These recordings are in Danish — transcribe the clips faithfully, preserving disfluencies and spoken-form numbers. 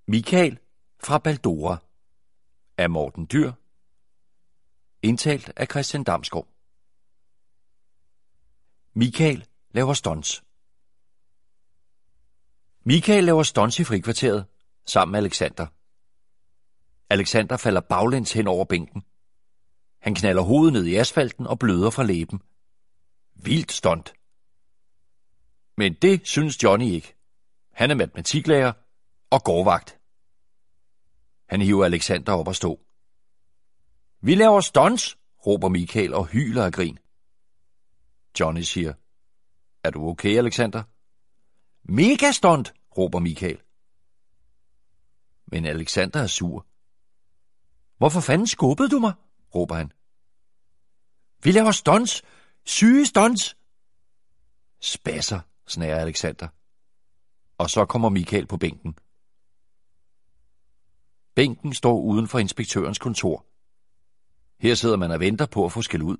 Michael fra Baldora af Morten Dyr. Indtalt af Christian Damsgaard. Michael laver stunts. Michael laver stunts i frikvarteret sammen med Alexander. Alexander falder baglæns hen over bænken. Han knalder hovedet ned i asfalten og bløder fra læben. Vildt stunt. Men det synes Johnny ikke. Han er matematiklærer og gårdvagt. Han hiver Alexander op at stå. Vi laver stunts, råber Michael og hyler af grin. Johnny siger, er du okay, Alexander? Mega stunt, råber Michael. Men Alexander er sur. Hvorfor fanden skubbede du mig? råber han. Vi laver stunts, syge stunts. Spasser, snærer Alexander. Og så kommer Michael på bænken. Bænken står uden for inspektørens kontor. Her sidder man og venter på at få skæld ud.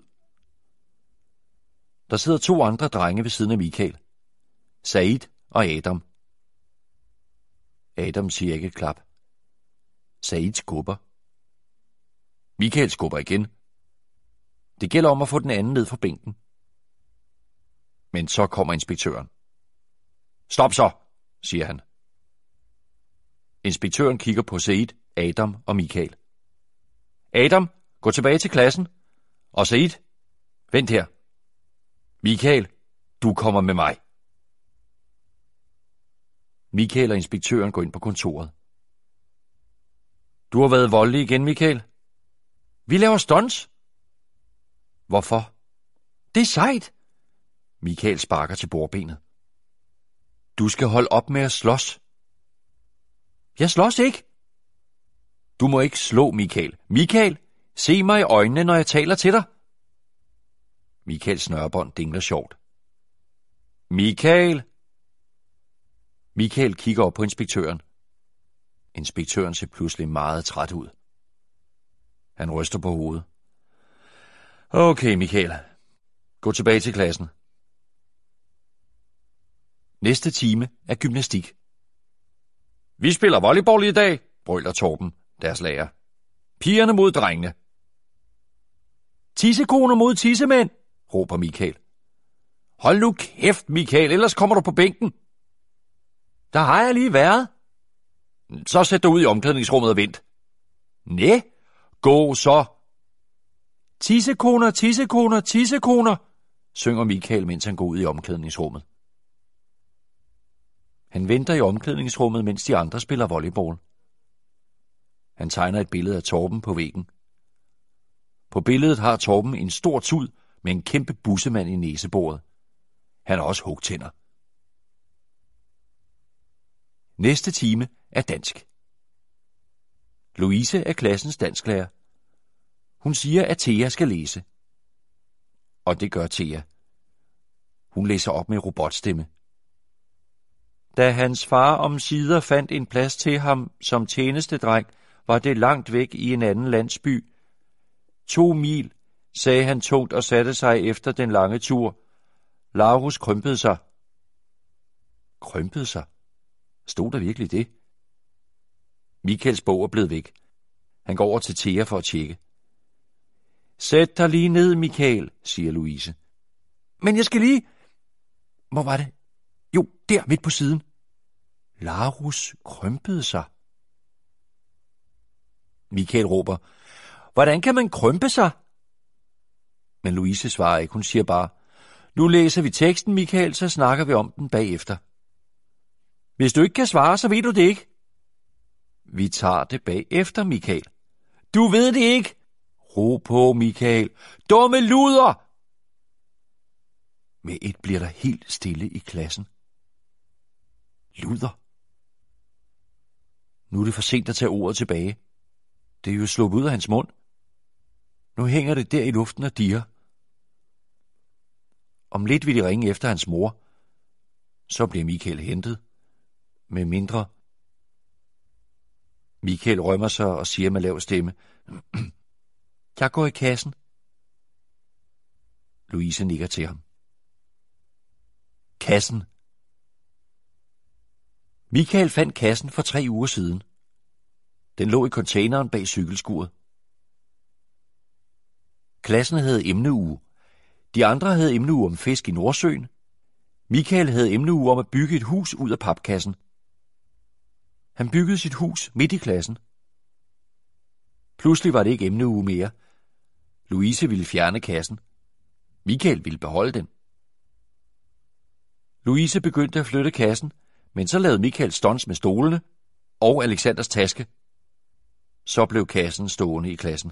Der sidder to andre drenge ved siden af Michael. Said og Adam. Adam siger ikke et klap. Said skubber. Michael skubber igen. Det gælder om at få den anden ned fra bænken. Men så kommer inspektøren. Stop så, siger han. Inspektøren kigger på Said, Adam og Michael. Adam, gå tilbage til klassen. Og Said, vent her. Michael, du kommer med mig. Michael og inspektøren går ind på kontoret. Du har været voldelig igen, Michael. Vi laver stunts. Hvorfor? Det er sejt. Michael sparker til bordbenet. Du skal holde op med at slås. Jeg slås ikke. Du må ikke slå, Michael. Michael, se mig i øjnene, når jeg taler til dig. Michaels snørebånd dingler sjovt. Michael! Michael kigger op på inspektøren. Inspektøren ser pludselig meget træt ud. Han ryster på hovedet. Okay, Michael. Gå tilbage til klassen. Næste time er gymnastik. Vi spiller volleyball i dag, brøler Torben, deres lærer. Pigerne mod drengene. Tissekoner mod tissemænd, råber Michael. Hold nu kæft, Michael, ellers kommer du på bænken. Der har jeg lige været. Så sæt dig ud i omklædningsrummet og vent. Næ, gå så. Tissekoner, tissekoner, tissekoner, synger Michael, mens han går ud i omklædningsrummet. Han venter i omklædningsrummet, mens de andre spiller volleyball. Han tegner et billede af Torben på væggen. På billedet har Torben en stor tud med en kæmpe bussemand i næseboret. Han har også hugtænder. Næste time er dansk. Louise er klassens dansklærer. Hun siger, at Thea skal læse. Og det gør Thea. Hun læser op med robotstemme. Da hans far omsider fandt en plads til ham som tjenestedreng, var det langt væk i en anden landsby. To mil, sagde han tungt og satte sig efter den lange tur. Larus krympede sig. Krympede sig? Stod der virkelig det? Michaels bog er blevet væk. Han går over til Thea for at tjekke. Sæt dig lige ned, Michael, siger Louise. Men jeg skal lige... Hvor var det? Jo, der midt på siden. Larus krympede sig. Michael råber, hvordan kan man krympe sig? Men Louise svarer ikke, hun siger bare, nu læser vi teksten, Michael, så snakker vi om den bagefter. Hvis du ikke kan svare, så ved du det ikke. Vi tager det bagefter, Michael. Du ved det ikke. Ro på, Michael. Dumme luder! Med et bliver der helt stille i klassen. Luder. Nu er det for sent at tage ordet tilbage. Det er jo sluppet ud af hans mund. Nu hænger det der i luften og dirrer. Om lidt vil de ringe efter hans mor. Så bliver Michael hentet. Med mindre. Michael rømmer sig og siger med lav stemme. Jeg går i kassen. Louise nikker til ham. Kassen. Michael fandt kassen for tre uger siden. Den lå i containeren bag cykelskuret. Klassen havde emneuge. De andre havde emneuge om fisk i Nordsøen. Michael havde emneuge om at bygge et hus ud af papkassen. Han byggede sit hus midt i klassen. Pludselig var det ikke emneuge mere. Louise ville fjerne kassen. Michael ville beholde den. Louise begyndte at flytte kassen, men så lavede Michael stunts med stolene og Alexanders taske. Så blev kassen stående i klassen.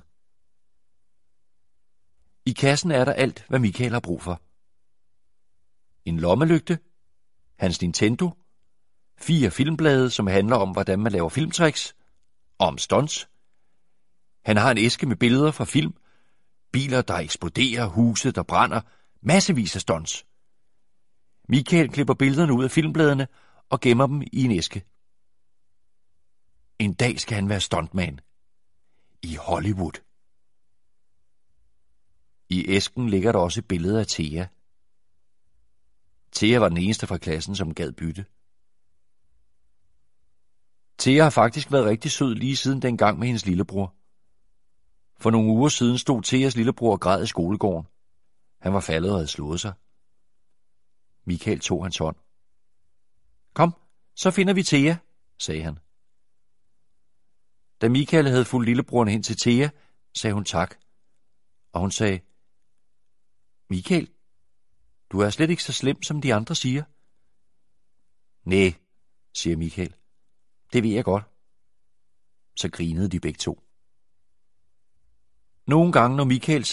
I kassen er der alt, hvad Michael har brug for. En lommelygte, hans Nintendo, fire filmblade, som handler om, hvordan man laver filmtricks, og om stunts. Han har en æske med billeder fra film, biler, der eksploderer, huse, der brænder, massevis af stunts. Michael klipper billederne ud af filmbladene og gemmer dem i en æske. En dag skal han være stuntman. I Hollywood. I æsken ligger der også et billede af Thea. Thea var den eneste fra klassen, som gad bytte. Thea har faktisk været rigtig sød lige siden dengang med hendes lillebror. For nogle uger siden stod Theas lillebror og græd i skolegården. Han var faldet og havde slået sig. Michael tog hans hånd. Kom, så finder vi Thea, sagde han. Da Michael havde fulgt lillebroren hen til Thea, sagde hun tak. Og hun sagde, Michael, du er slet ikke så slem, som de andre siger. Næh, siger Michael. Det ved jeg godt. Så grinede de begge to. Nogle gange, når Michael